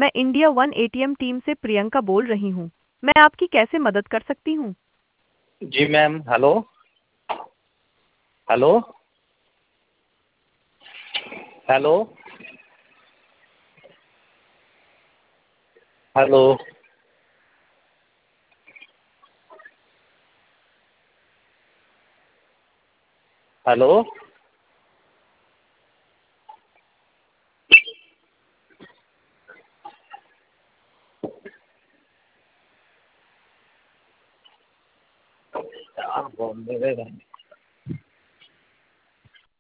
मैं India one ATM team से प्रियंका बोल रही हूँ। मैं आपकी कैसे मदद कर सकती हूँ? जी ma'am. Hello hello hello hello hello क्या बोल रहे हैं?